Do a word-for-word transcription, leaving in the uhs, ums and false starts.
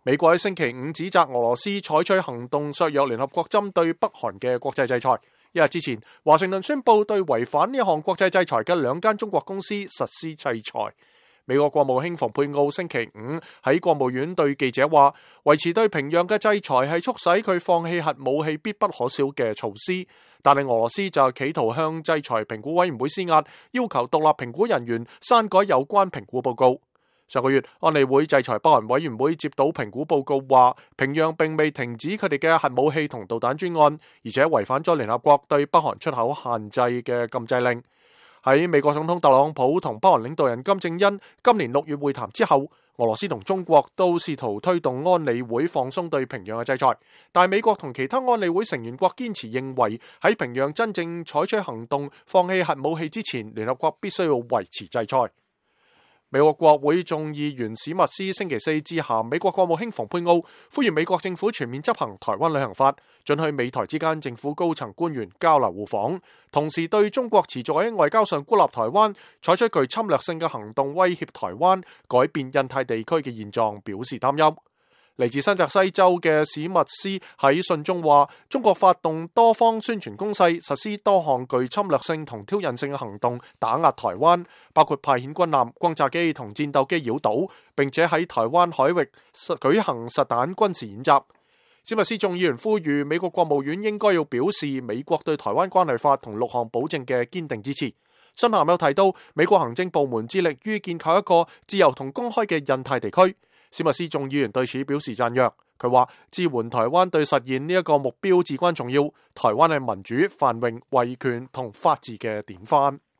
美國喺星期五指責俄羅斯採取行動削弱聯合國針對北韓嘅國際制裁。一日之前，華盛頓宣布對違反呢項國際制裁嘅兩間中國公司實施制裁。美國國務卿蓬佩奧星期五喺國務院對記者話，維持對平壤嘅制裁係促使佢放棄核武器必不可少嘅措施，但係俄羅斯就企圖向制裁評估委員會施壓，要求獨立評估人員刪改有關評估報告。上個月，安理會制裁北韓委員會接到評估報告，話平壤並未停止佢哋嘅核武器同導彈專案，而且違反咗聯合國對北韓出口限制嘅禁制令。喺美國總統特朗普同北韓領導人金正恩今年六月會談之後，俄羅斯同中國都試圖推動安理會放鬆對平壤嘅制裁，但美國同其他安理會成員國堅持認為喺平壤真正採取行動放棄核武器之前，聯合國必須要維持制裁。美國國會眾議員史密斯星期四致函美國國務卿蓬佩奧，呼籲美國政府全面執行台灣旅行法，准許美台之間政府高層官員交流互訪，同時對中國持續喺外交上孤立台灣、採取具侵略性嘅行動威脅台灣、改變印太地區嘅現狀表示擔憂。嚟自新澤西州嘅史密斯喺信中話，中國發動多方宣傳攻勢，實施多項具侵略性同挑釁性嘅行動，打壓台灣，包括派遣軍艦、轟炸機同戰鬥機擾島，並且喺台灣海域舉行實彈軍事演習。史密斯眾議員呼籲美國國務院應該要表示美國對台灣關係法同六項保證嘅堅定支持。信函又提到，美國行政部門致力於建構一個自由同公開嘅印太地區。史密斯眾議員對此表示讚揚，佢話支援台灣對實現呢一個目標至關重要，台灣係民主、繁榮、維權同法治嘅典範。